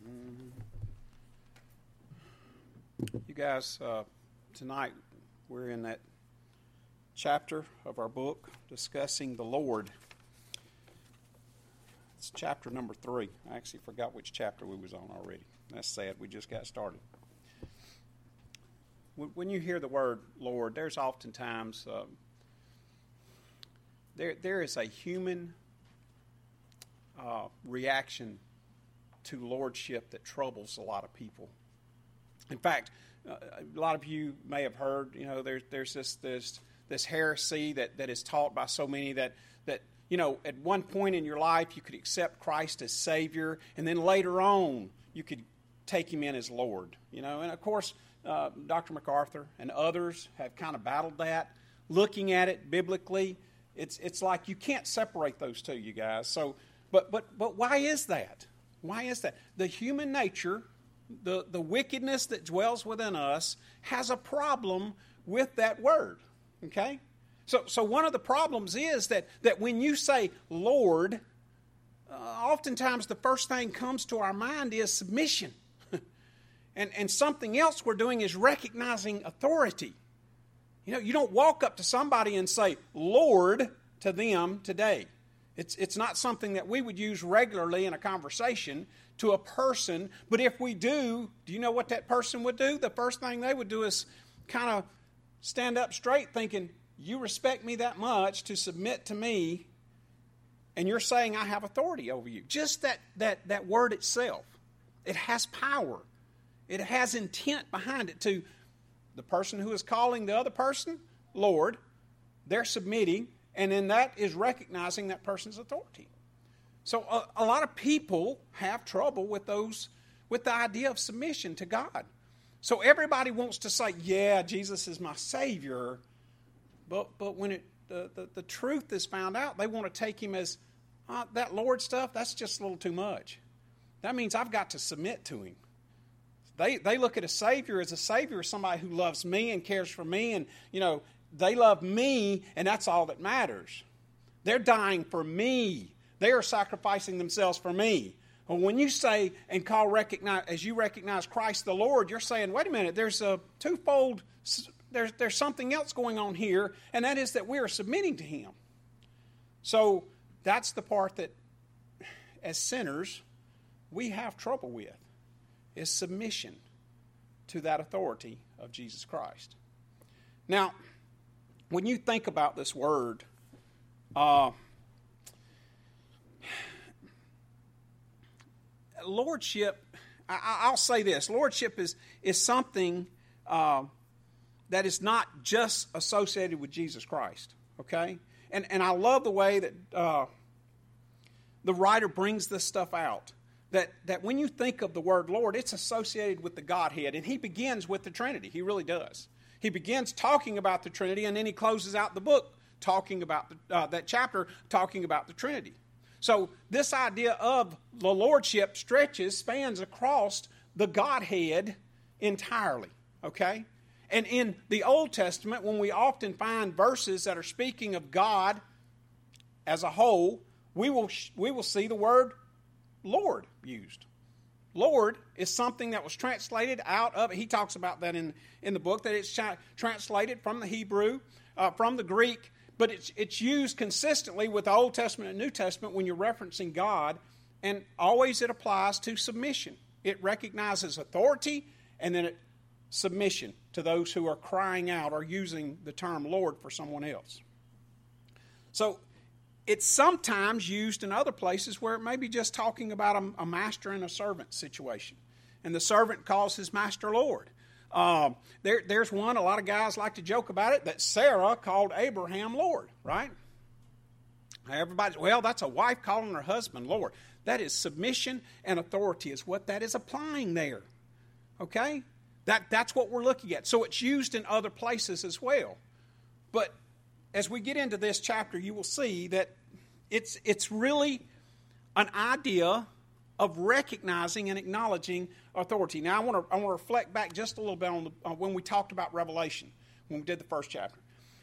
You guys, tonight we're in that chapter of our book discussing the Lord. It's chapter number 3. I actually forgot which chapter we was on already. That's sad. We just got started. When you hear the word Lord, there's oftentimes there is a human reaction to lordship that troubles a lot of people. In fact, a lot of you may have heard, there's this heresy that is taught by so many that at one point in your life you could accept Christ as Savior, and then later on you could take Him in as Lord. And of course, Dr. MacArthur and others have kind of battled that. Looking at it biblically, it's like you can't separate those two, you guys. So, but why is that? Why is that? The human nature, the wickedness that dwells within us, has a problem with that word. Okay? So one of the problems is that when you say Lord, oftentimes the first thing comes to our mind is submission. And something else we're doing is recognizing authority. You don't walk up to somebody and say Lord to them today. It's not something that we would use regularly in a conversation to a person. But if we do you know what that person would do? The first thing they would do is kind of stand up straight thinking, you respect me that much to submit to me, and you're saying I have authority over you. Just that word itself, it has power. It has intent behind it. To the person who is calling the other person Lord, they're submitting, and then that is recognizing that person's authority. So a lot of people have trouble with the idea of submission to God. So everybody wants to say, yeah, Jesus is my Savior, but when the truth is found out, they want to take Him as, that Lord stuff, that's just a little too much. That means I've got to submit to Him. They look at a Savior as somebody who loves me and cares for me, and, they love me, and that's all that matters. They're dying for me. They are sacrificing themselves for me. Well, when you say and as you recognize Christ the Lord, you're saying, wait a minute, there's a twofold, there's something else going on here, and that is that we are submitting to Him. So that's the part that, as sinners, we have trouble with, is submission to that authority of Jesus Christ. Now, when you think about this word, lordship, I'll say this, lordship is something that is not just associated with Jesus Christ, okay? And I love the way that the writer brings this stuff out, that when you think of the word Lord, it's associated with the Godhead, and he begins with the Trinity. He really does. He begins talking about the Trinity, and then he closes out the book talking about that chapter, talking about the Trinity. So this idea of the lordship spans across the Godhead entirely, okay? And in the Old Testament, when we often find verses that are speaking of God as a whole, we will see the word Lord used. Lord is something that was translated out of, he talks about that in the book, that it's translated from the Hebrew, from the Greek, but it's used consistently with the Old Testament and New Testament when you're referencing God, and always it applies to submission. It recognizes authority, and then submission to those who are crying out or using the term Lord for someone else. So it's sometimes used in other places where it may be just talking about a master and a servant situation. And the servant calls his master Lord. There's one, a lot of guys like to joke about it, that Sarah called Abraham Lord, right? That's a wife calling her husband Lord. That is submission and authority is what that is applying there. Okay? That's what we're looking at. So it's used in other places as well. But as we get into this chapter, you will see that it's really an idea of recognizing and acknowledging authority. Now, I want to reflect back just a little bit on when we talked about Revelation, when we did the first chapter.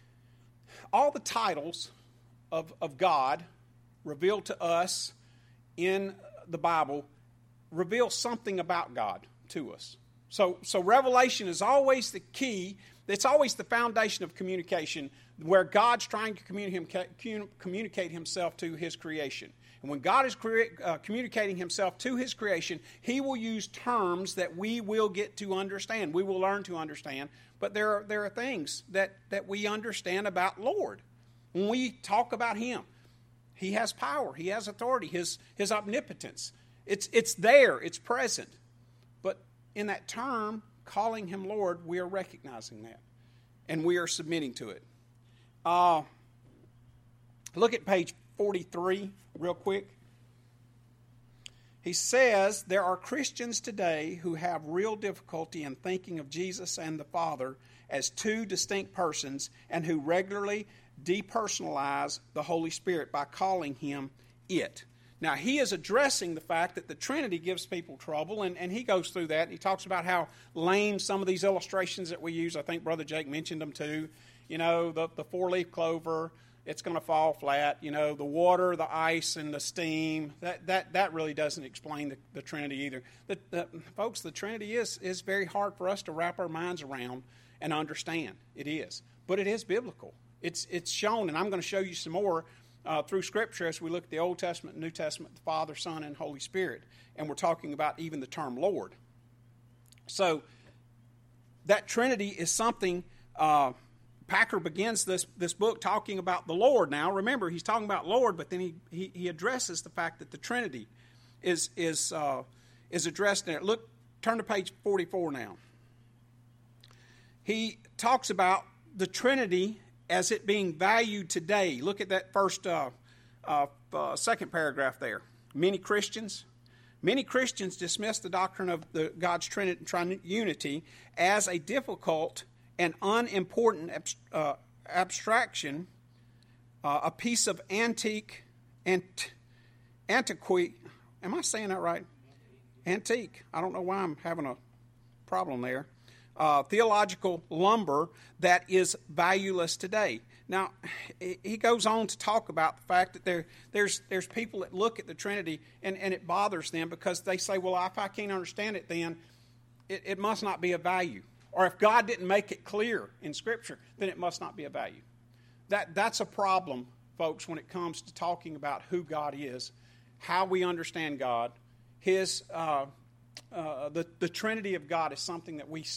All the titles of God revealed to us in the Bible reveals something about God to us. So revelation is always the key. It's always the foundation of communication, where God's trying to communicate himself to his creation. And when God is communicating himself to his creation, he will use terms that we will get to understand. We will learn to understand. But there are things that we understand about Lord. When we talk about him, he has power, he has authority, his omnipotence. It's there, it's present. But in that term, calling him Lord, we are recognizing that. And we are submitting to it. Look at page 43 real quick. He says there are Christians today who have real difficulty in thinking of Jesus and the Father as two distinct persons, and who regularly depersonalize the Holy Spirit by calling him it. Now, he is addressing the fact that the Trinity gives people trouble, and he goes through that. He talks about how lame some of these illustrations that we use. I think Brother Jake mentioned them too. You know, the four-leaf clover, it's going to fall flat. You know, the water, the ice, and the steam, that really doesn't explain the Trinity either. Folks, the Trinity is very hard for us to wrap our minds around and understand. It is. But it is biblical. It's shown, and I'm going to show you some more through Scripture as we look at the Old Testament and New Testament, the Father, Son, and Holy Spirit. And we're talking about even the term Lord. So that Trinity is something... Packer begins this book talking about the Lord. Now, remember, he's talking about Lord, but then he addresses the fact that the Trinity is addressed in it. Turn to page 44 now. He talks about the Trinity as it being valued today. Look at that first second paragraph there. Many Christians dismiss the doctrine of God's Trinity as a difficult and unimportant abstraction, a piece of antiquity. Am I saying that right? Antique. I don't know why I'm having a problem there. Theological lumber that is valueless today. Now, he goes on to talk about the fact that there's people that look at the Trinity and it bothers them because they say, well, if I can't understand it, then it must not be of value. Or if God didn't make it clear in Scripture, then it must not be of value. That's a problem, folks, when it comes to talking about who God is, how we understand God. The Trinity of God is something that we...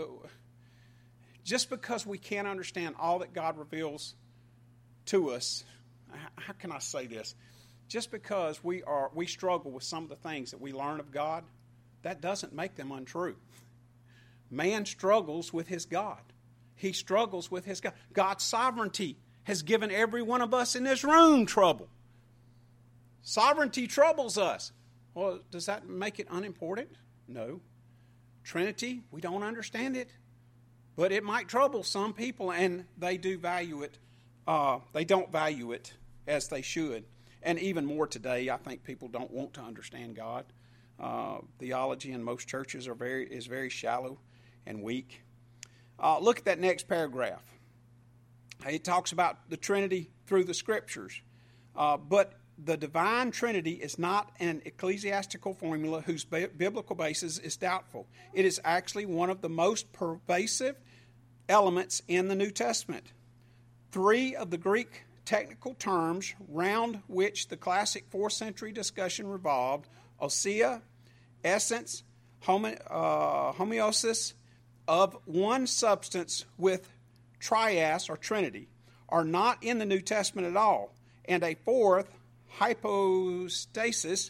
just because we can't understand all that God reveals to us, how can I say this? Just because we struggle with some of the things that we learn of God, that doesn't make them untrue. Man struggles with his God. He struggles with his God. God's sovereignty has given every one of us in this room trouble. Sovereignty troubles us. Well, does that make it unimportant? No. Trinity, we don't understand it. But it might trouble some people, and they do value it. They don't value it as they should. And even more today, I think people don't want to understand God. Theology in most churches is very shallow and weak. Look at that next paragraph. It talks about the Trinity through the Scriptures. But the divine Trinity is not an ecclesiastical formula whose biblical basis is doubtful. It is actually one of the most pervasive elements in the New Testament. Three of the Greek technical terms round which the classic 4th century discussion revolved, ousia, essence, homeostasis, of one substance with trias or Trinity, are not in the New Testament at all. And a fourth, hypostasis,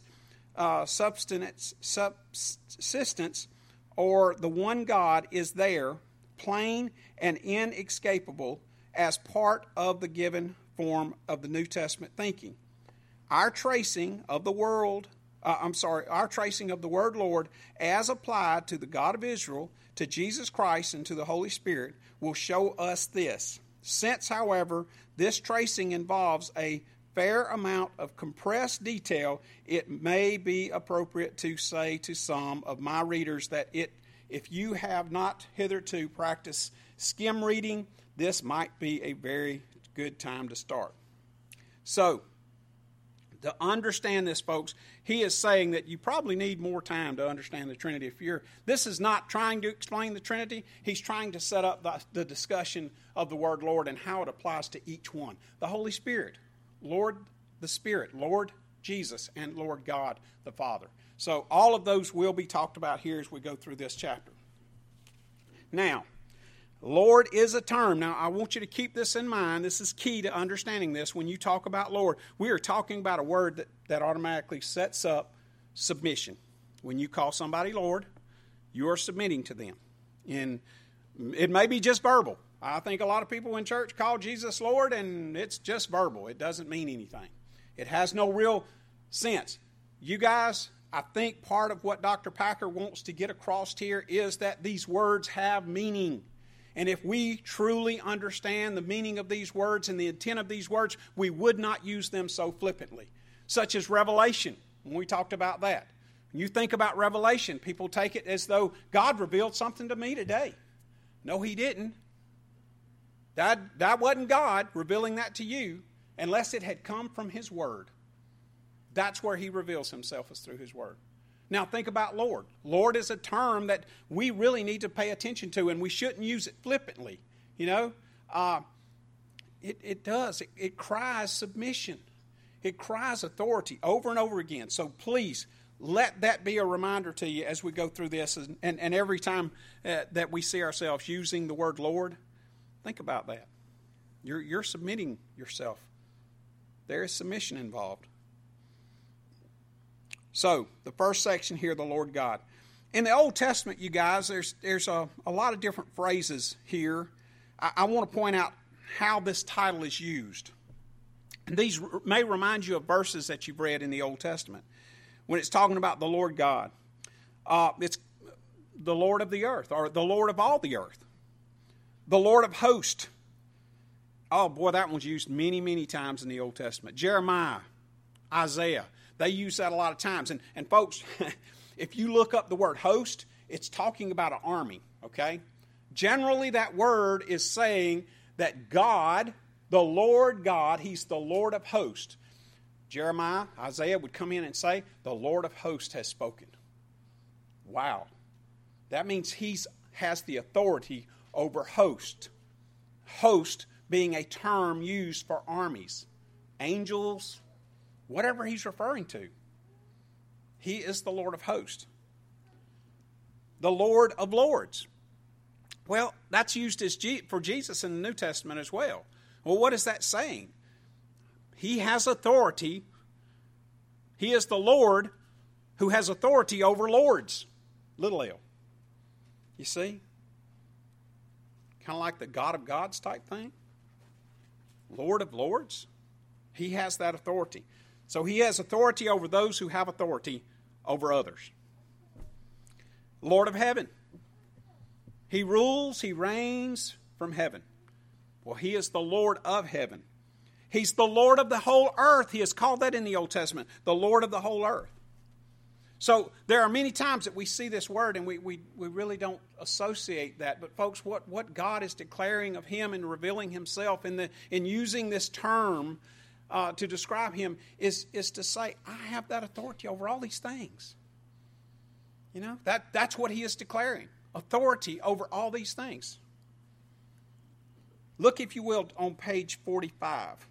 subsistence, or the one God, is there, plain and inescapable, as part of the given form of the New Testament thinking. Our tracing of the word Lord as applied to the God of Israel, to Jesus Christ, and to the Holy Spirit will show us this. Since, however, this tracing involves a fair amount of compressed detail, it may be appropriate to say to some of my readers that if you have not hitherto practiced skim reading, this might be a very good time to start. So, To understand this, folks, he is saying that you probably need more time to understand the Trinity. This is not trying to explain the Trinity. He's trying to set up the discussion of the word Lord and how it applies to each one. The Holy Spirit, Lord the Spirit, Lord Jesus, and Lord God the Father. So all of those will be talked about here as we go through this chapter. Now, Lord is a term. Now, I want you to keep this in mind. This is key to understanding this. When you talk about Lord, we are talking about a word that automatically sets up submission. When you call somebody Lord, you are submitting to them. And it may be just verbal. I think a lot of people in church call Jesus Lord, and it's just verbal. It doesn't mean anything. It has no real sense. You guys, I think part of what Dr. Packer wants to get across here is that these words have meaning. And if we truly understand the meaning of these words and the intent of these words, we would not use them so flippantly. Such as revelation, when we talked about that. When you think about revelation, people take it as though God revealed something to me today. No, He didn't. That wasn't God revealing that to you unless it had come from His Word. That's where He reveals Himself, is through His Word. Now think about Lord. Lord is a term that we really need to pay attention to, and we shouldn't use it flippantly. You know, it does. It cries submission. It cries authority over and over again. So please let that be a reminder to you as we go through this, and every time that we see ourselves using the word Lord, think about that. You're submitting yourself. There is submission involved. So, the first section here, the Lord God. In the Old Testament, you guys, there's a lot of different phrases here. I want to point out how this title is used. And these may remind you of verses that you've read in the Old Testament. When it's talking about the Lord God, it's the Lord of the earth, or the Lord of all the earth. The Lord of hosts. Oh, boy, that one's used many, many times in the Old Testament. Jeremiah, Isaiah. They use that a lot of times. And folks, if you look up the word host, it's talking about an army, okay? Generally, that word is saying that God, the Lord God, He's the Lord of hosts. Jeremiah, Isaiah would come in and say, the Lord of hosts has spoken. Wow. That means He has the authority over host. Host being a term used for armies, angels, whatever He's referring to. He is the Lord of hosts. The Lord of lords. Well, that's used for Jesus in the New Testament as well. Well, what is that saying? He has authority. He is the Lord who has authority over lords. Little L. You see? Kind of like the God of gods type thing. Lord of lords. He has that authority. So He has authority over those who have authority over others. Lord of heaven. He rules, He reigns from heaven. Well, He is the Lord of heaven. He's the Lord of the whole earth. He is called that in the Old Testament, the Lord of the whole earth. So there are many times that we see this word and we really don't associate that. But folks, what God is declaring of Him and revealing Himself in using this term to describe Him is to say, I have that authority over all these things. You know, that's what He is declaring. Authority over all these things. Look, if you will, on page 45.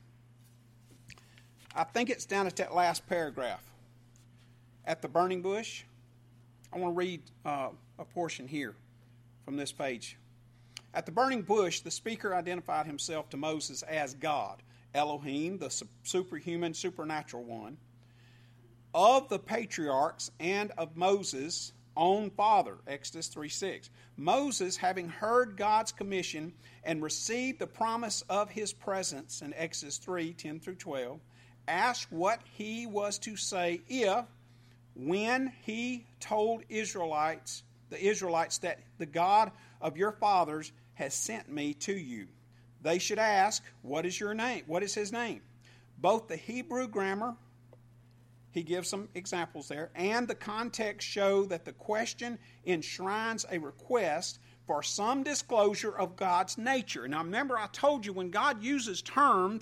I think it's down at that last paragraph. At the burning bush. I want to read a portion here from this page. At the burning bush, the speaker identified himself to Moses as God, Elohim, the superhuman, supernatural one, of the patriarchs and of Moses' own father, Exodus 3:6. Moses, having heard God's commission and received the promise of His presence in Exodus 3:10 through 12, asked what he was to say when He told the Israelites that the God of your fathers has sent me to you. They should ask, what is your name? What is His name? Both the Hebrew grammar, he gives some examples there, and the context show that the question enshrines a request for some disclosure of God's nature. Now remember, I told you when God uses terms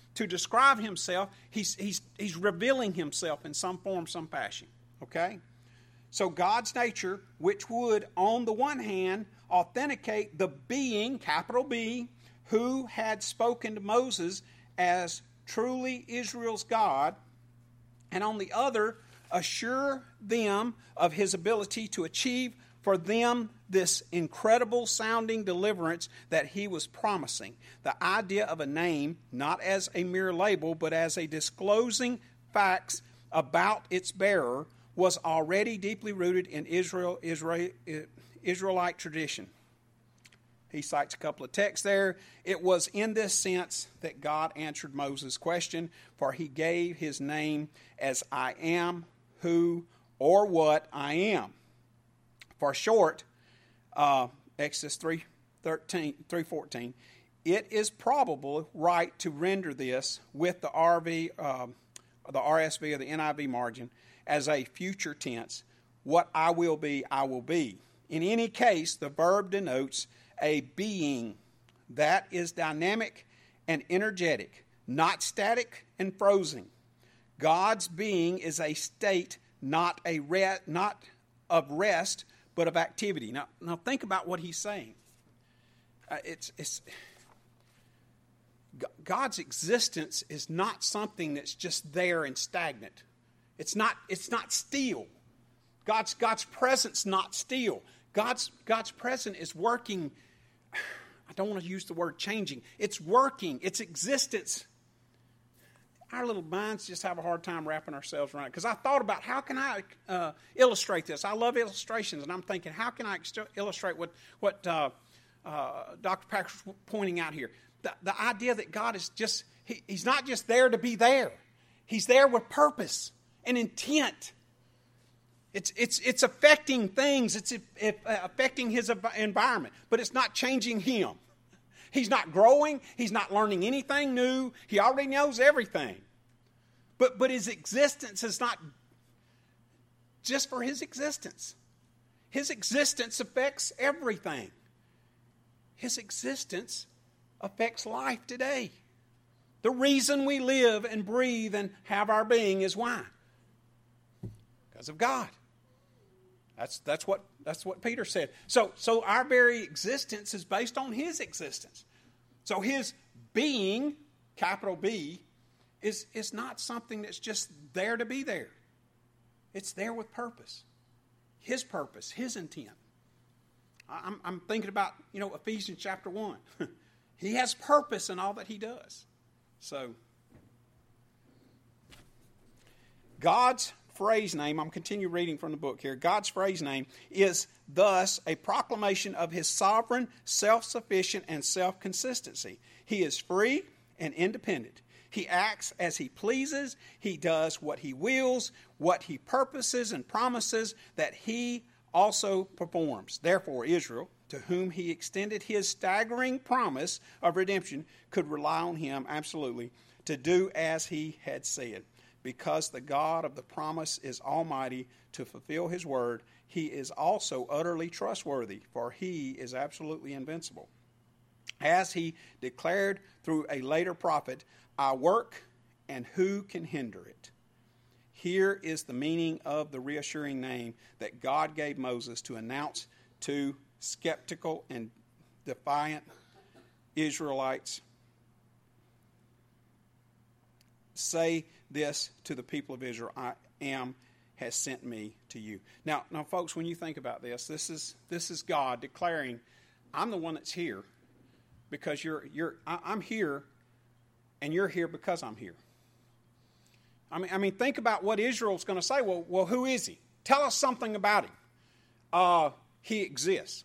To describe himself, he's revealing himself in some form, some fashion. Okay? So God's nature, which would, on the one hand, authenticate the being, capital B, who had spoken to Moses as truly Israel's God, and on the other, assure them of his ability to achieve for them this incredible sounding deliverance that he was promising. The idea of a name, not as a mere label, but as a disclosing facts about its bearer, was already deeply rooted in Israelite tradition. He cites a couple of texts there. It was in this sense that God answered Moses' question, for he gave his name as I am, who, or what I am. For short, Exodus 3:14, it is probable right to render this with the RSV or the NIV margin as a future tense. What I will be, I will be. In any case, the verb denotes a being that is dynamic and energetic, not static and frozen. God's being is a state not of rest, but of activity. Now think about what he's saying. God's existence is not something that's just there and stagnant. It's not still. God's presence not still. God's presence is working. I don't want to use the word changing. It's working. Its existence. Our little minds just have a hard time wrapping ourselves around it. Because I thought about how can I illustrate this. I love illustrations, and I'm thinking, how can I illustrate what Dr. Packer's pointing out here? The idea that God is just, he's not just there to be there. He's there with purpose and intent. It's affecting things. It's affecting his environment, but it's not changing him. He's not growing. He's not learning anything new. He already knows everything. But his existence is not just for his existence. His existence affects everything. His existence affects life today. The reason we live and breathe and have our being is why? Because of God. That's what Peter said. So our very existence is based on his existence. So his being, capital B, is not something that's just there to be there. It's there with purpose. His purpose, his intent. I'm thinking about, Ephesians chapter 1. He has purpose in all that he does. So God's phrase name, I'm continue reading from the book here. God's phrase name is thus a proclamation of his sovereign, self-sufficient, and self-consistency. He is free and independent. He acts as he pleases. He does what he wills, what he purposes and promises that he also performs. Therefore, Israel, to whom he extended his staggering promise of redemption, could rely on him absolutely to do as he had said. Because the God of the promise is almighty to fulfill his word, he is also utterly trustworthy, for he is absolutely invincible. As he declared through a later prophet, I work, and who can hinder it? Here is the meaning of the reassuring name that God gave Moses to announce to skeptical and defiant Israelites. Say this to the people of Israel, I am has sent me to you. Now, folks, when you think about this, this is God declaring, I'm the one that's here because I'm here, and you're here because I'm here. I mean, think about what Israel's going to say. Well, who is he? Tell us something about him. He exists.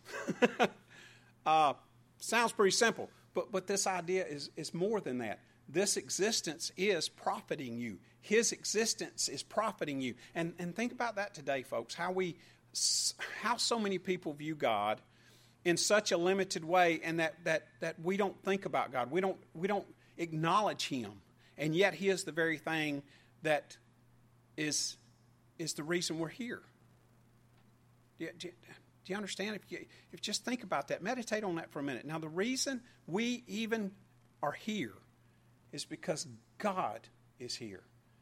Sounds pretty simple, but this idea is more than that. This existence is profiting you. His existence is profiting you. And think about that today, folks, how so many people view God in such a limited way, and that we don't think about God. We don't acknowledge him. And yet he is the very thing that is the reason we're here. Do you understand? If you just think about that, meditate on that for a minute. Now, the reason we even are here is because God is here.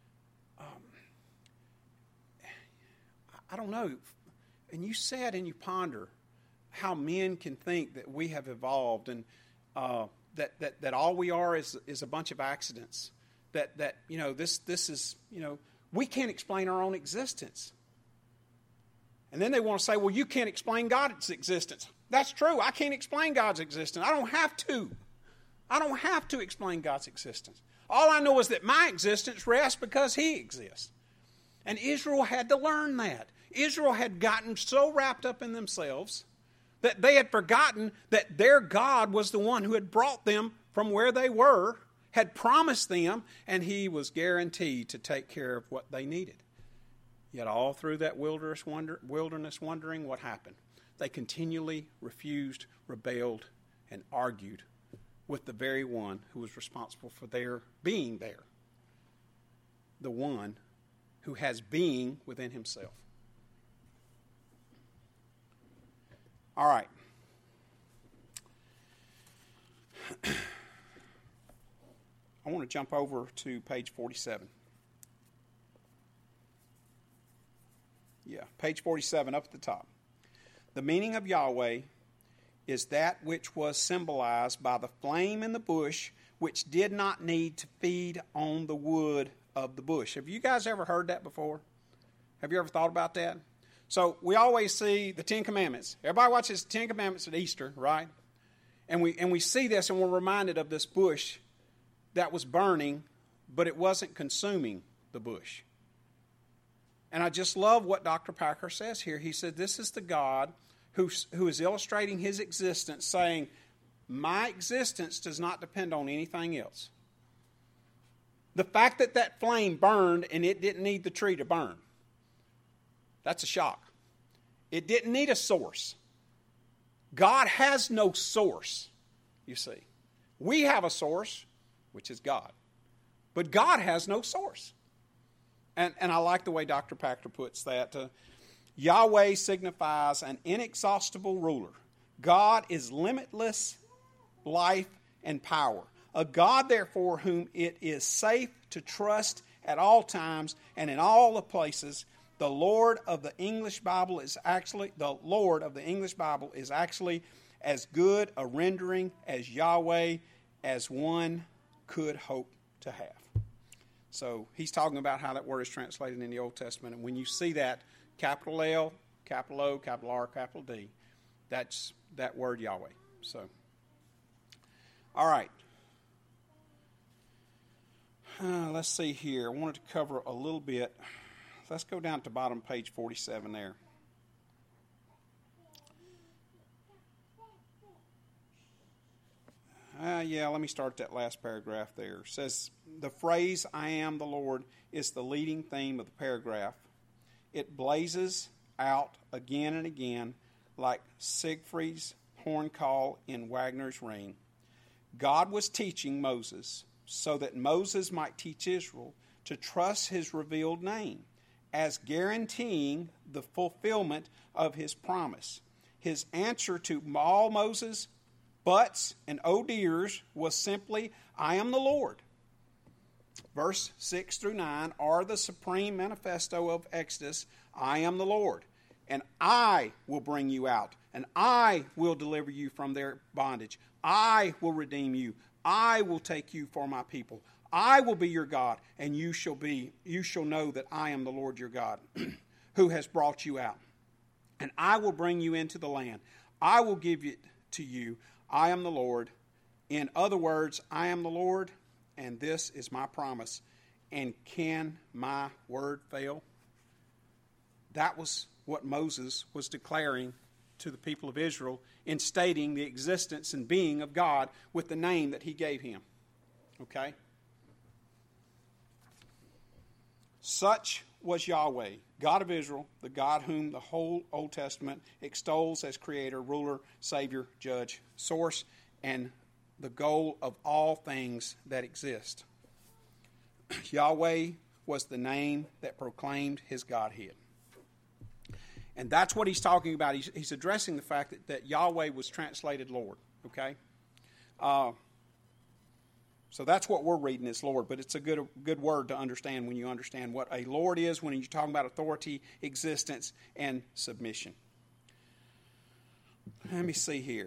I don't know. And you said and you ponder how men can think that we have evolved and that all we are is a bunch of accidents. That this is, we can't explain our own existence. And then they want to say, well, you can't explain God's existence. That's true. I can't explain God's existence. I don't have to. I don't have to explain God's existence. All I know is that my existence rests because He exists. And Israel had to learn that. Israel had gotten so wrapped up in themselves that they had forgotten that their God was the one who had brought them from where they were, had promised them, and He was guaranteed to take care of what they needed. Yet all through that wilderness wandering, what happened? They continually refused, rebelled, and argued with the very one who was responsible for their being there. The one who has being within Himself. All right. I want to jump over to page 47. Yeah, page 47 up at the top. The meaning of Yahweh is that which was symbolized by the flame in the bush, which did not need to feed on the wood of the bush. Have you guys ever heard that before? Have you ever thought about that? So we always see the Ten Commandments. Everybody watches the Ten Commandments at Easter, right? And we see this and we're reminded of this bush that was burning, but it wasn't consuming the bush. And I just love what Dr. Packer says here. He said, this is the God who is illustrating His existence, saying, my existence does not depend on anything else. The fact that that flame burned and it didn't need the tree to burn, that's a shock. It didn't need a source. God has no source, you see. We have a source, which is God. But God has no source. And I like the way Dr. Packer puts that. Yahweh signifies an inexhaustible ruler. God is limitless life and power. A God, therefore, whom it is safe to trust at all times and in all the places. The Lord of the English Bible is actually as good a rendering as Yahweh as one could hope to have. So he's talking about how that word is translated in the Old Testament. And when you see that, capital L, capital O, capital R, capital D, that's that word Yahweh. So, all right. Let's see here. I wanted to cover a little bit. Let's go down to bottom page 47 there. Let me start that last paragraph there. It says, the phrase, I am the Lord, is the leading theme of the paragraph. It blazes out again and again like Siegfried's horn call in Wagner's Ring. God was teaching Moses so that Moses might teach Israel to trust His revealed name as guaranteeing the fulfillment of His promise. His answer to all Moses' buts and oh dears was simply, I am the Lord. Verse 6 through 9 are the supreme manifesto of Exodus. I am the Lord, and I will bring you out, and I will deliver you from their bondage. I will redeem you. I will take you for my people. I will be your God, and you shall know that I am the Lord your God, who has brought you out. And I will bring you into the land. I will give it to you. I am the Lord. In other words, I am the Lord, and this is my promise. And can my word fail? That was what Moses was declaring to the people of Israel in stating the existence and being of God with the name that He gave him. Okay? Such was Yahweh, God of Israel, the God whom the whole Old Testament extols as creator, ruler, savior, judge, source, and the goal of all things that exist. Yahweh was the name that proclaimed His Godhead. And that's what he's talking about. He's addressing the fact that Yahweh was translated Lord. Okay? So that's what we're reading as Lord, but it's a good word to understand when you understand what a Lord is, when you're talking about authority, existence, and submission. Let me see here.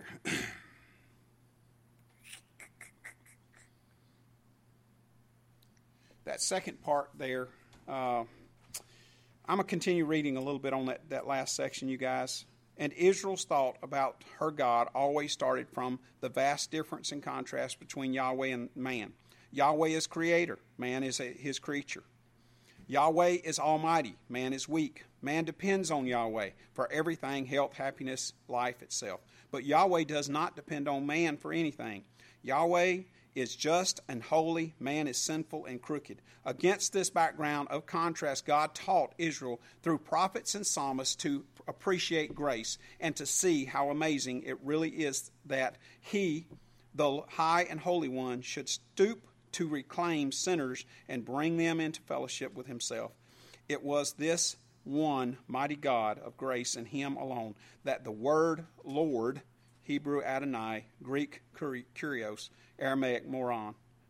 That second part there, I'm going to continue reading a little bit on that last section, you guys. And Israel's thought about her God always started from the vast difference and contrast between Yahweh and man. Yahweh is creator. Man is his creature. Yahweh is almighty. Man is weak. Man depends on Yahweh for everything, health, happiness, life itself. But Yahweh does not depend on man for anything. Yahweh is just and holy. Man is sinful and crooked. Against this background of contrast, God taught Israel through prophets and psalmists to appreciate grace and to see how amazing it really is that He, the high and holy one, should stoop to reclaim sinners and bring them into fellowship with Himself. It was this one mighty God of grace and Him alone that the word Lord, Hebrew Adonai, Greek Kurios, Aramaic Moron,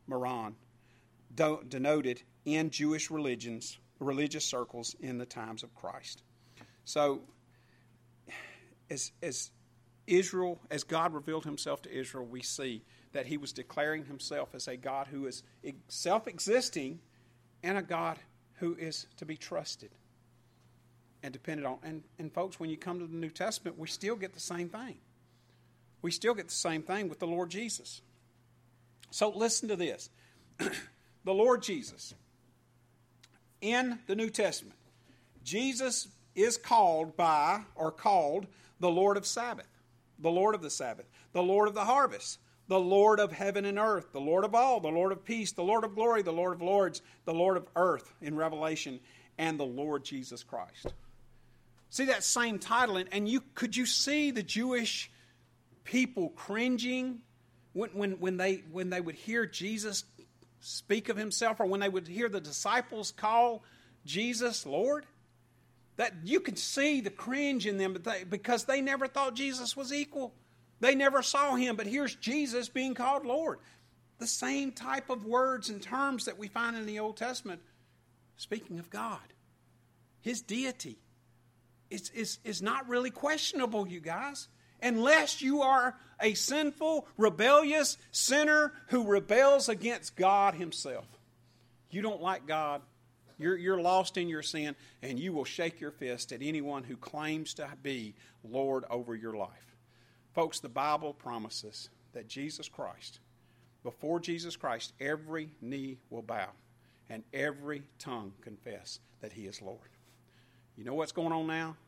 denoted in Jewish religious circles in the times of Christ. So, as God revealed Himself to Israel, we see that He was declaring Himself as a God who is self-existing and a God who is to be trusted and depended on. And folks, when you come to the New Testament, we still get the same thing. We still get the same thing with the Lord Jesus. So listen to this. The Lord Jesus, in the New Testament, Jesus is called the Lord of Sabbath, the Lord of the Sabbath, the Lord of the harvest, the Lord of heaven and earth, the Lord of all, the Lord of peace, the Lord of glory, the Lord of lords, the Lord of earth in Revelation, and the Lord Jesus Christ. See that same title, and could you see the Jewish people cringing when they would hear Jesus speak of Himself, or when they would hear the disciples call Jesus Lord? That you could see the cringe in them because they never thought Jesus was equal. They never saw Him, but here's Jesus being called Lord. The same type of words and terms that we find in the Old Testament, speaking of God. His deity is not really questionable, you guys, unless you are a sinful, rebellious sinner who rebels against God Himself. You don't like God. You're lost in your sin, and you will shake your fist at anyone who claims to be Lord over your life. Folks, the Bible promises that Jesus Christ, before Jesus Christ, every knee will bow and every tongue confess that He is Lord. You know what's going on now?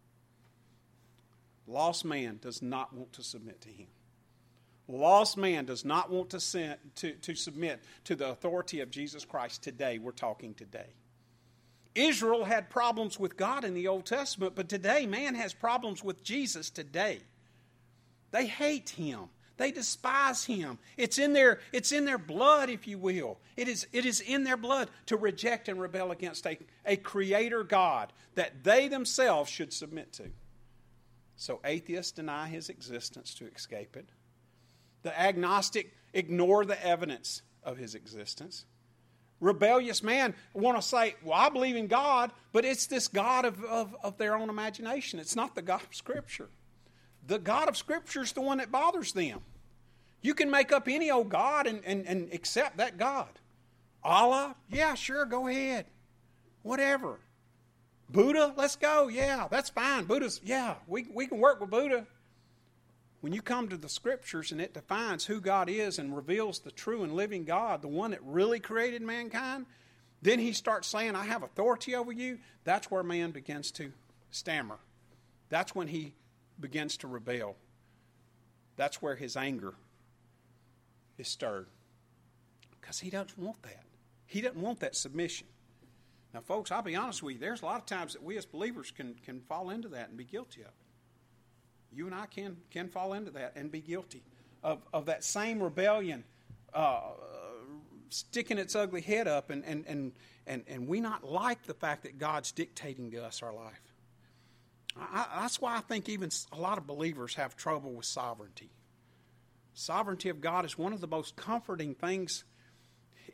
Lost man does not want to submit to Him. Lost man does not want to submit to the authority of Jesus Christ today. We're talking today. Israel had problems with God in the Old Testament, but today man has problems with Jesus today. They hate Him. They despise Him. It's in their blood, if you will. It is in their blood to reject and rebel against a creator God that they themselves should submit to. So atheists deny His existence to escape it. The agnostic ignore the evidence of His existence. Rebellious man want to say, well, I believe in God, but it's this God of their own imagination. It's not the God of Scripture. The God of Scripture is the one that bothers them. You can make up any old God and accept that God. Allah, yeah, sure, go ahead. Whatever. Buddha, let's go. Yeah, that's fine. Buddha's, yeah, we can work with Buddha. When you come to the Scriptures and it defines who God is and reveals the true and living God, the one that really created mankind, then He starts saying, I have authority over you. That's where man begins to stammer. That's when he begins to rebel. That's where his anger is stirred. Because he doesn't want that. He doesn't want that submission. Now, folks, I'll be honest with you. There's a lot of times that we as believers can fall into that and be guilty of it. You and I can fall into that and be guilty of that same rebellion, sticking its ugly head up, and we not like the fact that God's dictating to us our life. That's why I think even a lot of believers have trouble with sovereignty. Sovereignty of God is one of the most comforting things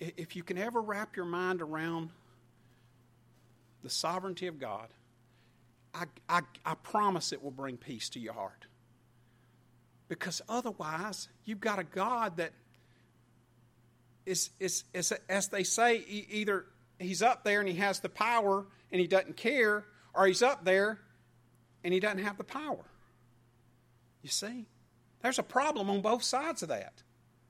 if you can ever wrap your mind around the sovereignty of God, I promise it will bring peace to your heart. Because otherwise, you've got a God that is as they say, either he's up there and he has the power and he doesn't care, or he's up there and he doesn't have the power. You see? There's a problem on both sides of that.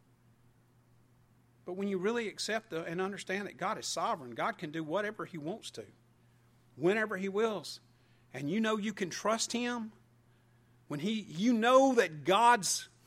But when you really accept and understand that God is sovereign, God can do whatever he wants to, whenever he wills, and you know you can trust him, when you know that God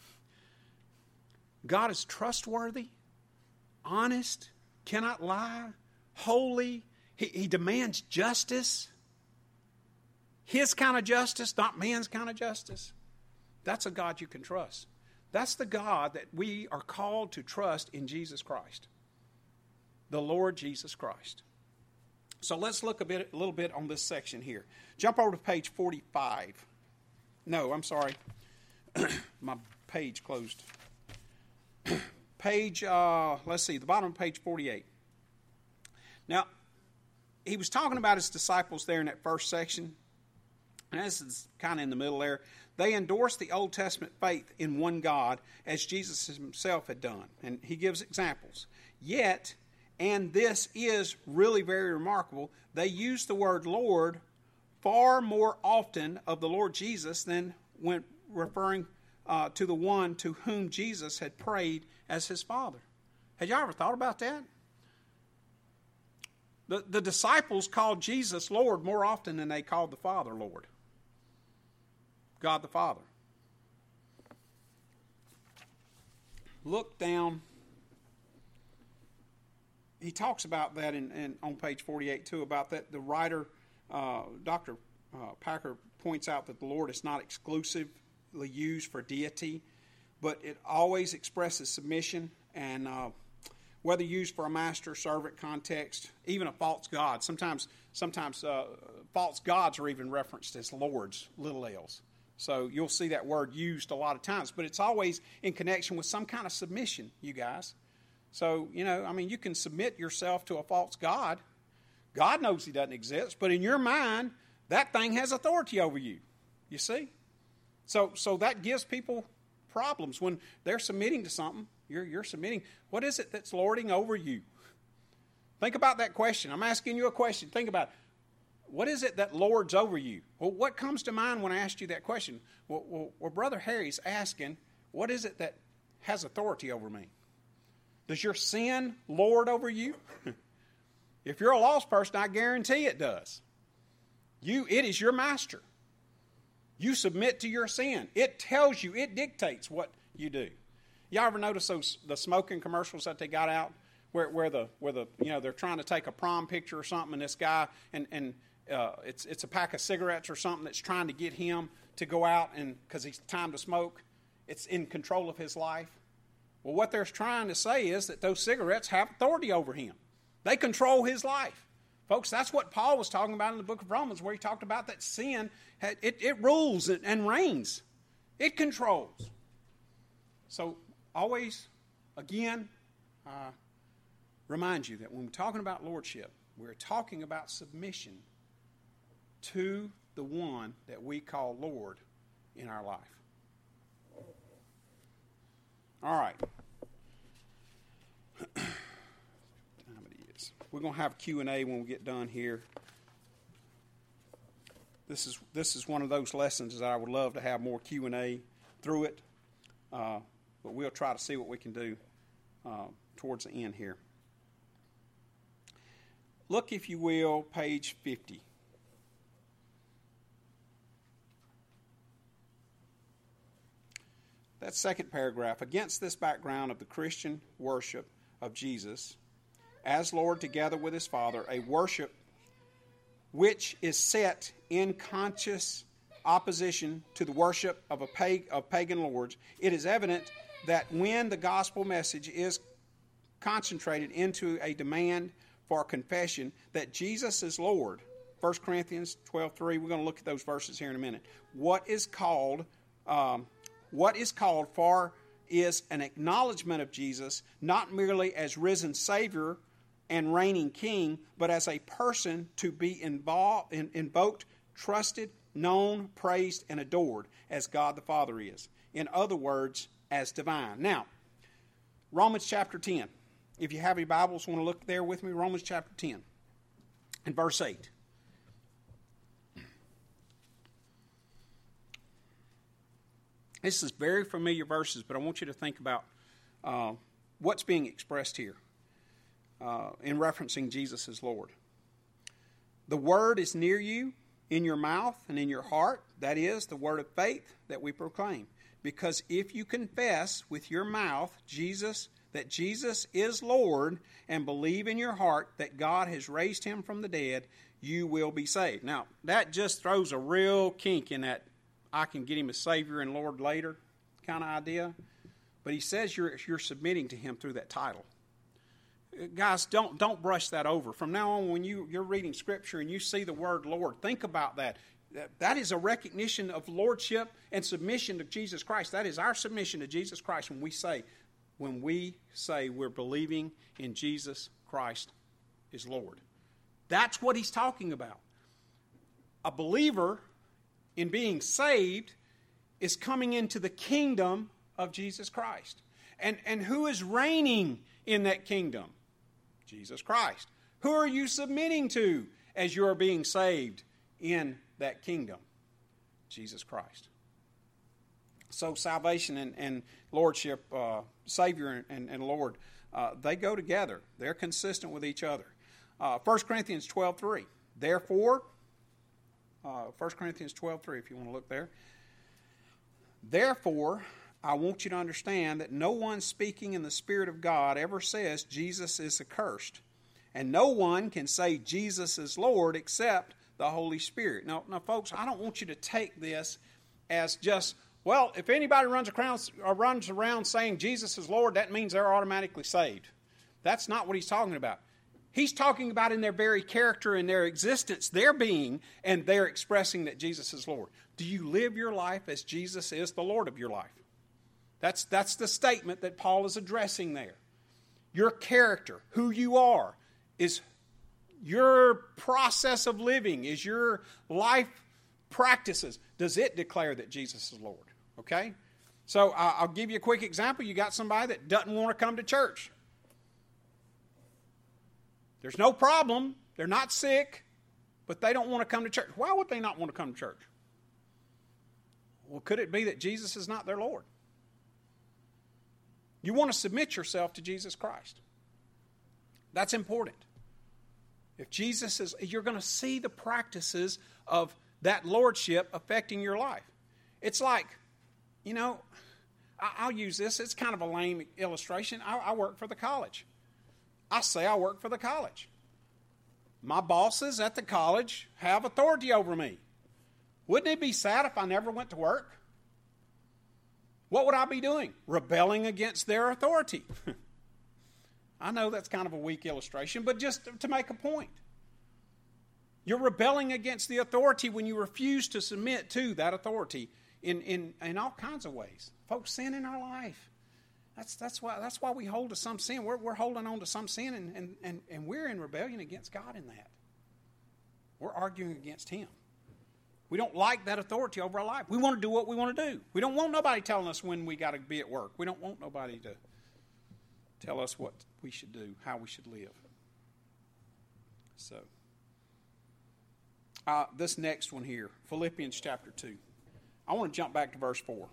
is trustworthy, honest, cannot lie, holy, he demands justice, his kind of justice, not man's kind of justice. That's a God you can trust. That's the God that we are called to trust in Jesus Christ, the Lord Jesus Christ. So let's look a little bit on this section here. Jump over to page 45. No, I'm sorry. My page closed. Let's see, the bottom of page 48. Now, he was talking about his disciples there in that first section. And this is kind of in the middle there. They endorsed the Old Testament faith in one God as Jesus himself had done. And he gives examples. Yet, and this is really very remarkable, they used the word Lord far more often of the Lord Jesus than when referring to the one to whom Jesus had prayed as his Father. Had y'all ever thought about that? The disciples called Jesus Lord more often than they called the Father Lord. God the Father. Look down. He talks about that on page 48 too, about that the writer, Dr. Packer, points out that the Lord is not exclusively used for deity, but it always expresses submission, and whether used for a master-servant context, even a false god. Sometimes false gods are even referenced as lords, little l's. So you'll see that word used a lot of times, but it's always in connection with some kind of submission, you guys. So, you can submit yourself to a false god. God knows he doesn't exist, but in your mind, that thing has authority over you. You see? So that gives people problems when they're submitting to something. You're submitting. What is it that's lording over you? Think about that question. I'm asking you a question. Think about it. What is it that lords over you? Well, what comes to mind when I asked you that question? Well, Brother Harry's asking, what is it that has authority over me? Does your sin lord over you? If you're a lost person, I guarantee it does. It is your master. You submit to your sin. It tells you, it dictates what you do. Y'all ever notice the smoking commercials that they got out where they're trying to take a prom picture or something, and this guy and it's a pack of cigarettes or something that's trying to get him to go out and because it's time to smoke. It's in control of his life. Well, what they're trying to say is that those cigarettes have authority over him. They control his life. Folks, that's what Paul was talking about in the book of Romans, where he talked about that sin, it rules and reigns. It controls. So always, again, remind you that when we're talking about lordship, we're talking about submission to the one that we call Lord in our life. All right. We're going to have Q&A when we get done here. This is one of those lessons that I would love to have more Q&A through it, but we'll try to see what we can do towards the end here. Look, if you will, page 50. That second paragraph. Against this background of the Christian worship of Jesus as Lord together with his Father, a worship which is set in conscious opposition to the worship of pagan lords, it is evident that when the gospel message is concentrated into a demand for confession that Jesus is Lord, 1 Corinthians 12:3, we're going to look at those verses here in a minute. What is called for is an acknowledgement of Jesus, not merely as risen Savior and reigning King, but as a person to be invoked, trusted, known, praised, and adored, as God the Father is. In other words, as divine. Now, Romans chapter 10. If you have your Bibles, want to look there with me? Romans chapter 10 and verse 8. This is very familiar verses, but I want you to think about what's being expressed here in referencing Jesus as Lord. The word is near you, in your mouth and in your heart. That is the word of faith that we proclaim. Because if you confess with your mouth that Jesus is Lord and believe in your heart that God has raised him from the dead, you will be saved. Now, that just throws a real kink in that I can get him as Savior and Lord later kind of idea. But he says you're submitting to him through that title. Guys, don't brush that over. From now on, when you're reading Scripture and you see the word Lord, think about that. That is a recognition of lordship and submission to Jesus Christ. That is our submission to Jesus Christ when we say we're believing in Jesus Christ as Lord. That's what he's talking about. A believer in being saved is coming into the kingdom of Jesus Christ. And who is reigning in that kingdom? Jesus Christ. Who are you submitting to as you are being saved in that kingdom? Jesus Christ. So salvation and lordship, Savior and Lord, they go together. They're consistent with each other. 1 Corinthians 12:3. Therefore, 1 Corinthians 12:3, if you want to look there. Therefore, I want you to understand that no one speaking in the Spirit of God ever says Jesus is accursed. And no one can say Jesus is Lord except the Holy Spirit. Now, folks, I don't want you to take this as just, well, if anybody runs around saying Jesus is Lord, that means they're automatically saved. That's not what he's talking about. He's talking about in their very character and their existence, their being, and they're expressing that Jesus is Lord. Do you live your life as Jesus is the Lord of your life? That's the statement that Paul is addressing there. Your character, who you are, is your process of living, is your life practices. Does it declare that Jesus is Lord? Okay? So I'll give you a quick example. You got somebody that doesn't want to come to church. There's no problem. They're not sick, but they don't want to come to church. Why would they not want to come to church? Well, could it be that Jesus is not their Lord? You want to submit yourself to Jesus Christ. That's important. If Jesus is, you're going to see the practices of that lordship affecting your life. It's like, I'll use this. It's kind of a lame illustration. I work for the college. I say I work for the college. My bosses at the college have authority over me. Wouldn't it be sad if I never went to work? What would I be doing? Rebelling against their authority. I know that's kind of a weak illustration, but just to make a point. You're rebelling against the authority when you refuse to submit to that authority in all kinds of ways. Folks, sin in our life. That's why we hold to some sin. We're holding on to some sin, and we're in rebellion against God in that. We're arguing against Him. We don't like that authority over our life. We want to do what we want to do. We don't want nobody telling us when we got to be at work. We don't want nobody to tell us what we should do, how we should live. So, this next one here, Philippians chapter 2. I want to jump back to verse 4.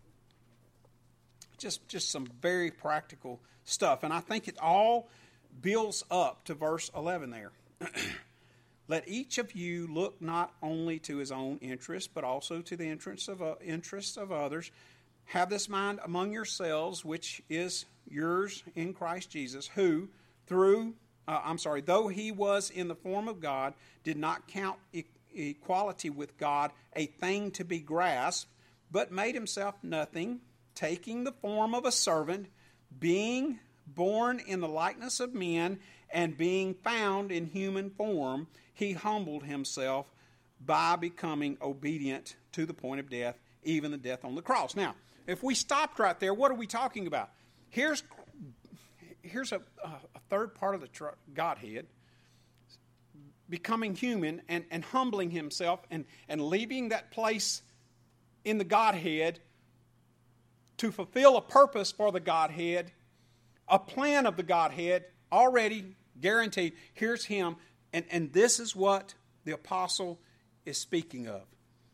Just some very practical stuff. And I think it all builds up to verse 11 there. Let each of you look not only to his own interest, but also to the interests of others. Have this mind among yourselves, which is yours in Christ Jesus, who, though he was in the form of God, did not count equality with God a thing to be grasped, but made himself nothing, taking the form of a servant, being born in the likeness of men, and being found in human form, he humbled himself by becoming obedient to the point of death, even the death on the cross. Now, if we stopped right there, what are we talking about? Here's a third part of the Godhead becoming human and humbling himself and leaving that place in the Godhead to fulfill a purpose for the Godhead, a plan of the Godhead already guaranteed. Here's him, and this is what the apostle is speaking of.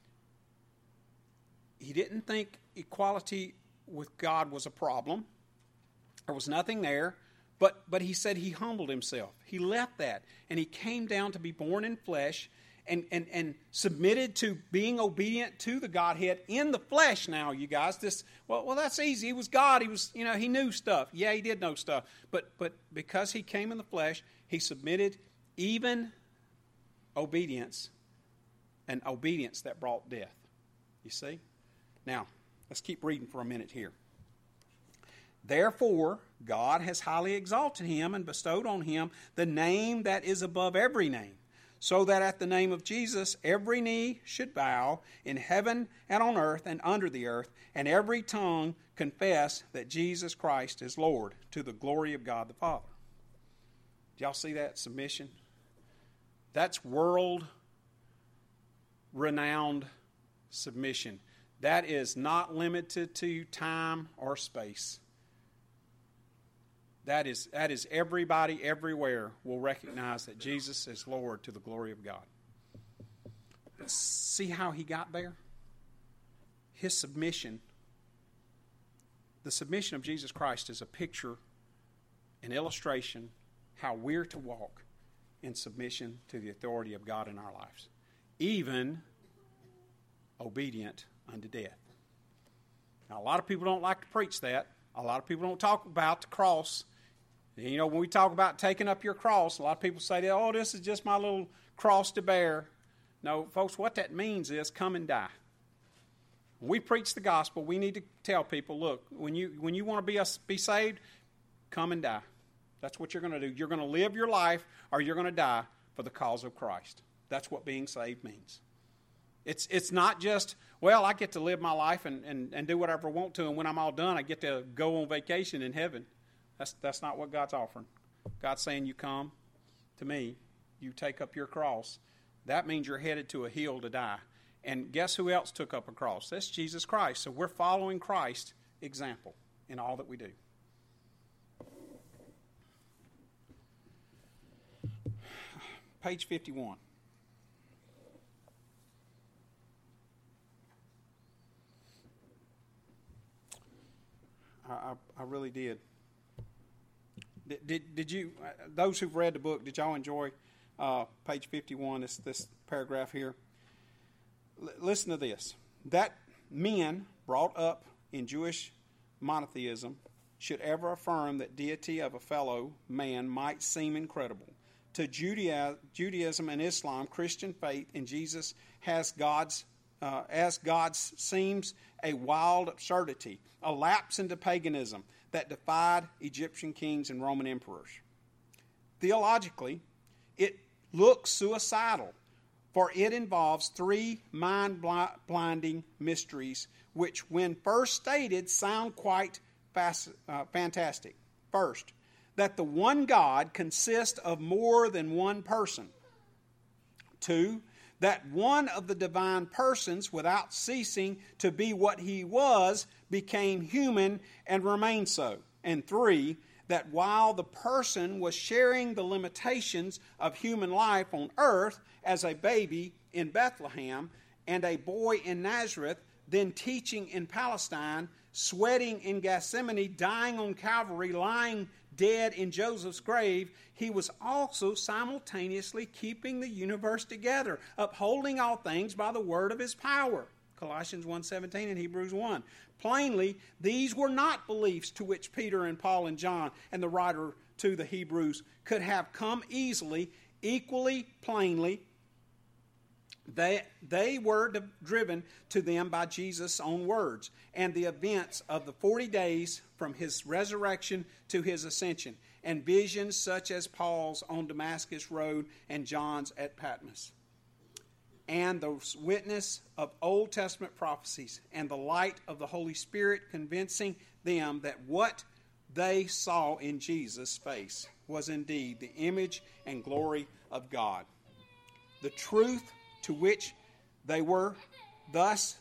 He didn't think equality with God was a problem. There was nothing there. But he said he humbled himself. He left that. And he came down to be born in flesh and submitted to being obedient to the Godhead in the flesh now, you guys. Well, that's easy. He was God. He knew stuff. Yeah, he did know stuff. But because he came in the flesh, he submitted even obedience, and obedience that brought death. You see? Now, let's keep reading for a minute here. Therefore, God has highly exalted him and bestowed on him the name that is above every name, so that at the name of Jesus every knee should bow in heaven and on earth and under the earth, and every tongue confess that Jesus Christ is Lord, to the glory of God the Father. Do y'all see that submission? That's world-renowned submission. That is not limited to time or space. That is everybody everywhere will recognize that Jesus is Lord, to the glory of God. See how he got there? His submission, the submission of Jesus Christ, is a picture, an illustration, how we're to walk in submission to the authority of God in our lives, even obedient unto death. Now, a lot of people don't like to preach that. A lot of people don't talk about the cross. You know, when we talk about taking up your cross, a lot of people say, oh, this is just my little cross to bear. No, folks, what that means is come and die. When we preach the gospel, we need to tell people, look, when you want to be saved, come and die. That's what you're going to do. You're going to live your life, or you're going to die for the cause of Christ. That's what being saved means. It's not just, well, I get to live my life and do whatever I want to, and when I'm all done, I get to go on vacation in heaven. That's not what God's offering. God's saying, you come to me, you take up your cross. That means you're headed to a hill to die. And guess who else took up a cross? That's Jesus Christ. So we're following Christ's example in all that we do. Page 51. I really did. Did you, those who've read the book, did y'all enjoy page 51, this paragraph here? Listen to this. That men brought up in Jewish monotheism should ever affirm that deity of a fellow man might seem incredible. To Judaism and Islam, Christian faith in Jesus as God's seems a wild absurdity, a lapse into paganism that defied Egyptian kings and Roman emperors. Theologically, it looks suicidal, for it involves three mind-blinding mysteries which, when first stated, sound quite fantastic. First, that the one God consists of more than one person. Two, that one of the divine persons, without ceasing to be what he was, became human and remained so. And three, that while the person was sharing the limitations of human life on earth as a baby in Bethlehem and a boy in Nazareth, then teaching in Palestine, sweating in Gethsemane, dying on Calvary, lying dead in Joseph's grave, he was also simultaneously keeping the universe together, upholding all things by the word of his power. Colossians 1:17 and Hebrews 1. Plainly, these were not beliefs to which Peter and Paul and John and the writer to the Hebrews could have come easily, equally plainly. They were driven to them by Jesus' own words and the events of the 40 days from his resurrection to his ascension, and visions such as Paul's on Damascus Road and John's at Patmos. and the witness of Old Testament prophecies, and the light of the Holy Spirit convincing them that what they saw in Jesus' face was indeed the image and glory of God. The truth to which they were thus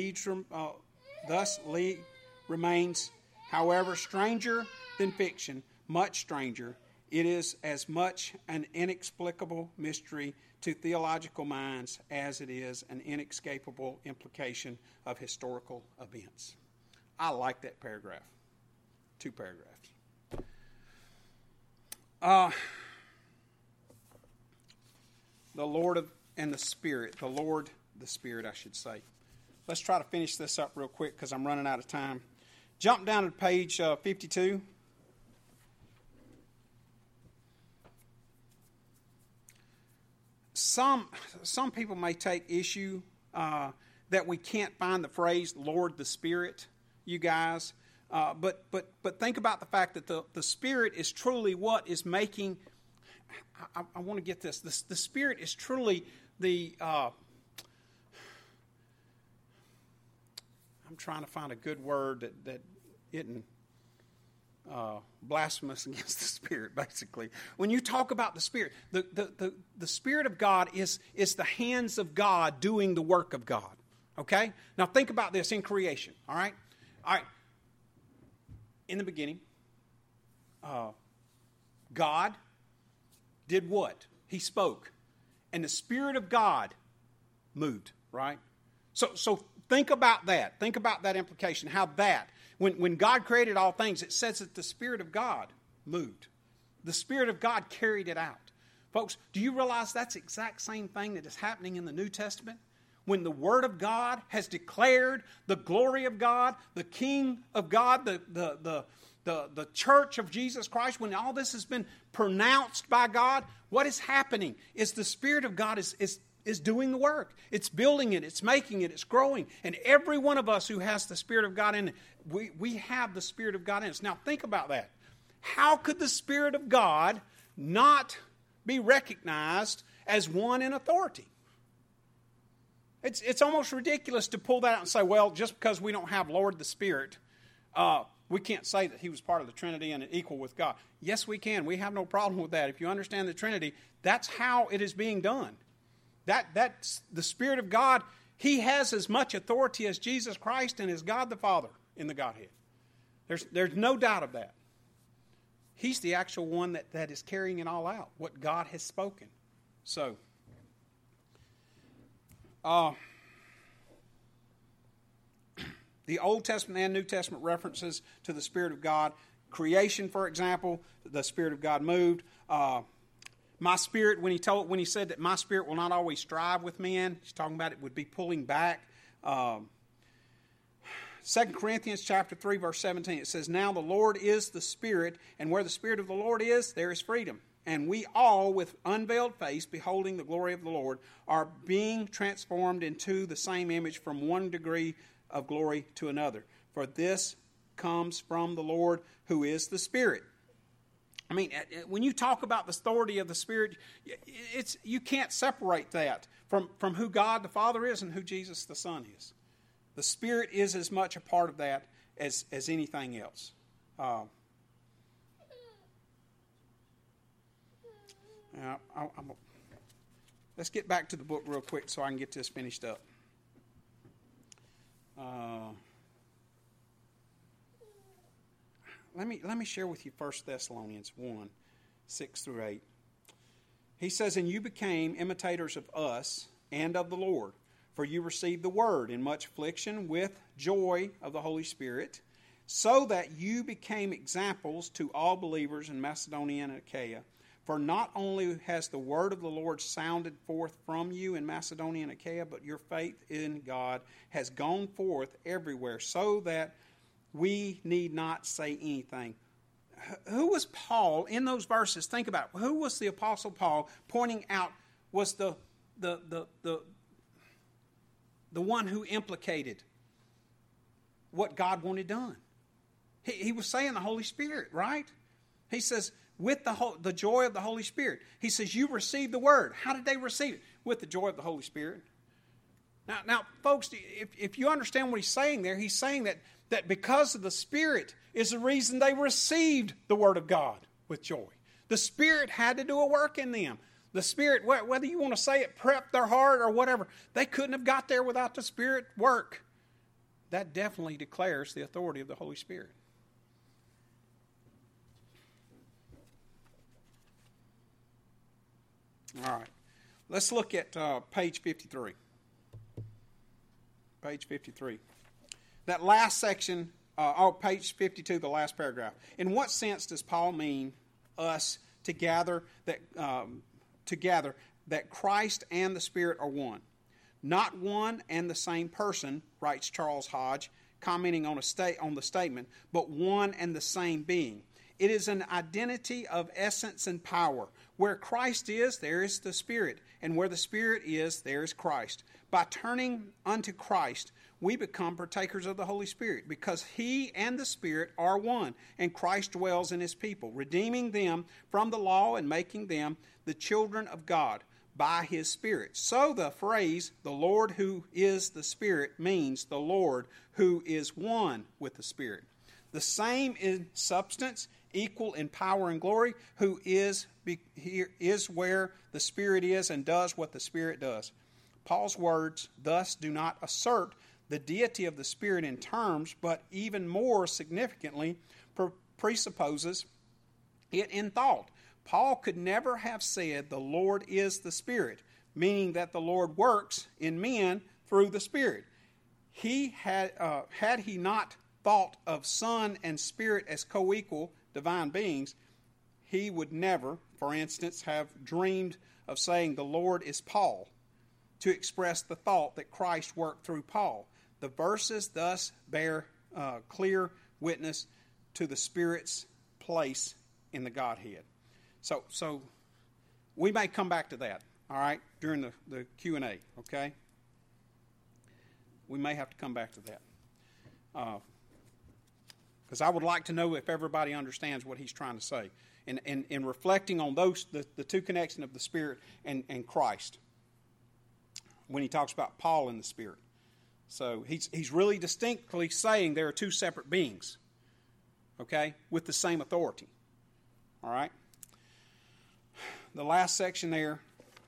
remains, however, stranger than fiction, much stranger. It is as much an inexplicable mystery to theological minds as it is an inescapable implication of historical events. I like that paragraph. 2 paragraphs. The Lord and the Spirit. The Lord, the Spirit, I should say. Let's try to finish this up real quick because I'm running out of time. Jump down to page 52. Some people may take issue that we can't find the phrase "Lord the Spirit," you guys. But think about the fact that the Spirit is truly what is making. I want to get this. The Spirit is truly the. I'm trying to find a good word that isn't blasphemous against the Spirit, basically. When you talk about the Spirit, the Spirit of God is the hands of God doing the work of God. Okay? Now think about this in creation. All right? All right. In the beginning, God did what? He spoke. And the Spirit of God moved, right? So think about that. Think about that implication. How that, when God created all things, it says that the Spirit of God moved. The Spirit of God carried it out. Folks, do you realize that's the exact same thing that is happening in the New Testament? When the Word of God has declared the glory of God, the King of God, the church of Jesus Christ, when all this has been pronounced by God, what is happening is the Spirit of God is doing the work. It's building it, it's making it, it's growing. And every one of us who has the Spirit of God in it, we have the Spirit of God in us. Now think about that. How could the Spirit of God not be recognized as one in authority? It's almost ridiculous to pull that out and say, well, just because we don't have Lord the Spirit, we can't say that He was part of the Trinity and equal with God. Yes, we can. We have no problem with that. If you understand the Trinity, that's how it is being done. That's the Spirit of God. He has as much authority as Jesus Christ and as God the Father in the Godhead. There's no doubt of that. He's the actual one that is carrying it all out, what God has spoken. So, the Old Testament and New Testament references to the Spirit of God. Creation, for example, the Spirit of God moved. My spirit, when he said that my spirit will not always strive with men, he's talking about it would be pulling back. 2 Corinthians chapter 3, verse 17, it says, "Now the Lord is the Spirit, and where the Spirit of the Lord is, there is freedom. And we all, with unveiled face, beholding the glory of the Lord, are being transformed into the same image from one degree of glory to another. For this comes from the Lord, who is the Spirit." I mean, when you talk about the authority of the Spirit, you can't separate that from who God the Father is and who Jesus the Son is. The Spirit is as much a part of that as anything else. Let's get back to the book real quick so I can get this finished up. Let me share with you 1 Thessalonians 1, 6 through 8. He says, "And you became imitators of us and of the Lord, for you received the word in much affliction with joy of the Holy Spirit, so that you became examples to all believers in Macedonia and Achaia. For not only has the word of the Lord sounded forth from you in Macedonia and Achaia, but your faith in God has gone forth everywhere, so that we need not say anything." Who was Paul in those verses? Think about it. Who was the Apostle Paul pointing out was the one who implicated what God wanted done? He was saying the Holy Spirit, right? He says, with the joy of the Holy Spirit. He says, you received the word. How did they receive it? With the joy of the Holy Spirit. Now, folks, if you understand what he's saying there, he's saying that because of the Spirit is the reason they received the Word of God with joy. The Spirit had to do a work in them. The Spirit, whether you want to say it, prepped their heart or whatever, they couldn't have got there without the Spirit work. That definitely declares the authority of the Holy Spirit. All right. Let's look at page 53. Page 53. That last section, page 52, the last paragraph. In what sense does Paul mean us to gather that Christ and the Spirit are one? Not one and the same person, writes Charles Hodge, commenting on the statement, but one and the same being. It is an identity of essence and power. Where Christ is, there is the Spirit, and where the Spirit is, there is Christ. By turning unto Christ, we become partakers of the Holy Spirit, because He and the Spirit are one, and Christ dwells in His people, redeeming them from the law and making them the children of God by His Spirit. So the phrase, the Lord who is the Spirit, means the Lord who is one with the Spirit. The same in substance, equal in power and glory, who is where the Spirit is and does what the Spirit does. Paul's words thus do not assert the deity of the Spirit in terms, but even more significantly presupposes it in thought. Paul could never have said the Lord is the Spirit, meaning that the Lord works in men through the Spirit. He had he not thought of Son and Spirit as co-equal divine beings, he would never, for instance, have dreamed of saying the Lord is Paul to express the thought that Christ worked through Paul. The verses thus bear clear witness to the Spirit's place in the Godhead. So we may come back to that, all right, during the Q&A, okay? We may have to come back to that. Because I would like to know if everybody understands what he's trying to say. In reflecting on those, the two connections of the Spirit and Christ, when he talks about Paul and the Spirit. So he's really distinctly saying there are two separate beings, okay, with the same authority. All right? The last section there,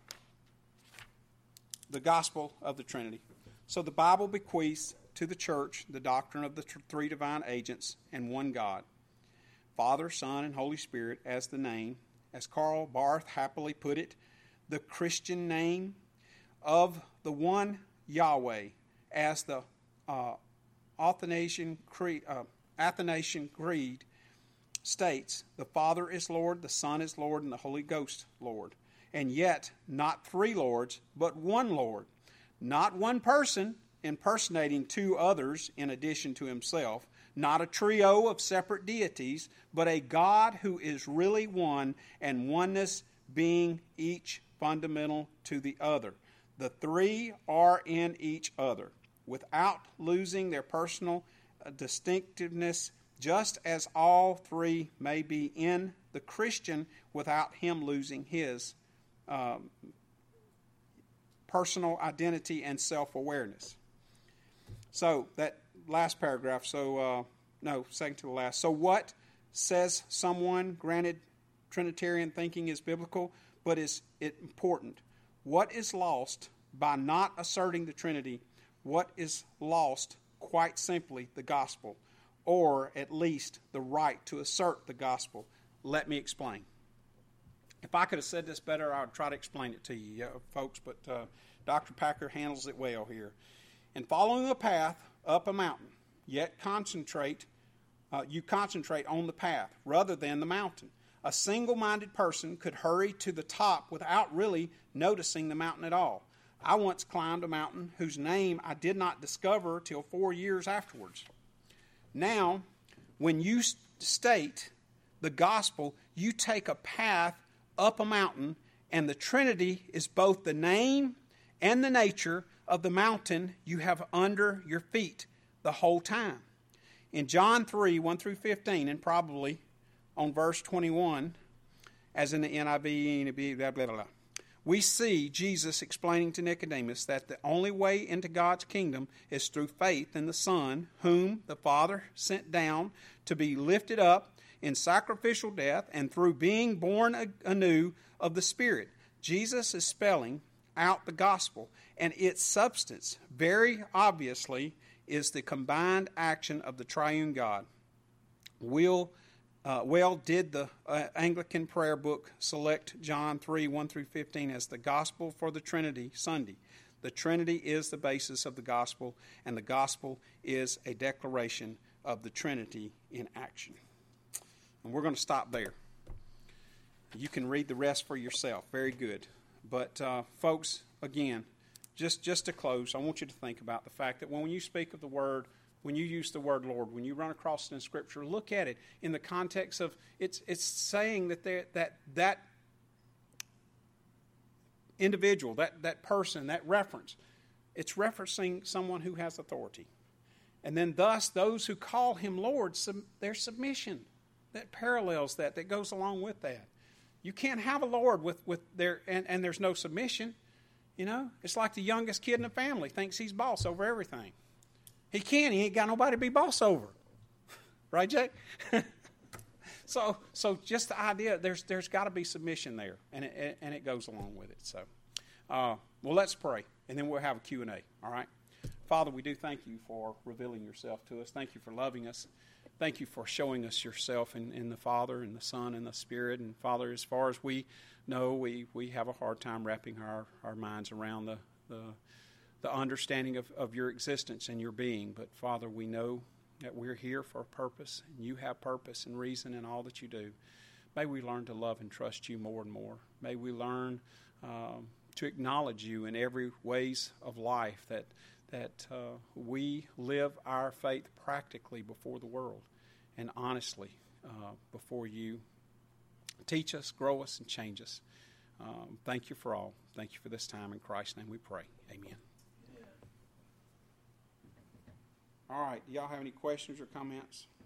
the gospel of the Trinity. So the Bible bequeaths to the church the doctrine of the three divine agents and one God, Father, Son, and Holy Spirit as the name, as Karl Barth happily put it, the Christian name of the one Yahweh, as the Athanasian Creed states, the Father is Lord, the Son is Lord, and the Holy Ghost Lord. And yet, not three Lords, but one Lord. Not one person impersonating two others in addition to himself. Not a trio of separate deities, but a God who is really one, and oneness being each fundamental to the other. The three are in each other, without losing their personal distinctiveness, just as all three may be in the Christian without him losing his personal identity and self-awareness. So, that last paragraph, second to the last. So what says someone, granted Trinitarian thinking is biblical, but is it important? What is lost by not asserting the Trinity? What is lost, quite simply, the gospel, or at least the right to assert the gospel? Let me explain. If I could have said this better, I would try to explain it to you, folks, but Dr. Packer handles it well here. In following a path up a mountain, yet you concentrate on the path rather than the mountain. A single-minded person could hurry to the top without really noticing the mountain at all. I once climbed a mountain whose name I did not discover till 4 years afterwards. Now, when you state the gospel, you take a path up a mountain, and the Trinity is both the name and the nature of the mountain you have under your feet the whole time. In John 3, 1 through 15, and probably on verse 21, as in the NIV, blah, blah, blah, we see Jesus explaining to Nicodemus that the only way into God's kingdom is through faith in the Son, whom the Father sent down to be lifted up in sacrificial death, and through being born anew of the Spirit. Jesus is spelling out the gospel, and its substance, very obviously, is the combined action of the triune God. Did the Anglican prayer book select John 3, 1 through 15 as the gospel for the Trinity Sunday. The Trinity is the basis of the gospel, and the gospel is a declaration of the Trinity in action. And we're going to stop there. You can read the rest for yourself. Very good. But, folks, again, just to close, I want you to think about the fact that when you speak of the word, when you use the word Lord, when you run across it in Scripture, look at it in the context of it's saying that individual, that person, that reference, it's referencing someone who has authority. And then thus those who call him Lord, their submission that parallels that goes along with that. You can't have a Lord with their and there's no submission. You know, it's like the youngest kid in the family thinks he's boss over everything. He ain't got nobody to be boss over. Right, Jake? So just the idea, there's got to be submission there, and it goes along with it. So, well, let's pray, and then we'll have a Q&A, all right? Father, we do thank you for revealing yourself to us. Thank you for loving us. Thank you for showing us yourself in the Father and the Son and the Spirit. And, Father, as far as we know, we have a hard time wrapping our minds around the understanding of your existence and your being. But, Father, we know that we're here for a purpose, and you have purpose and reason in all that you do. May we learn to love and trust you more and more. May we learn to acknowledge you in every ways of life, that we live our faith practically before the world and honestly before you. Teach us, grow us, and change us. Thank you for all. Thank you for this time. In Christ's name we pray. Amen. All right. Do y'all have any questions or comments?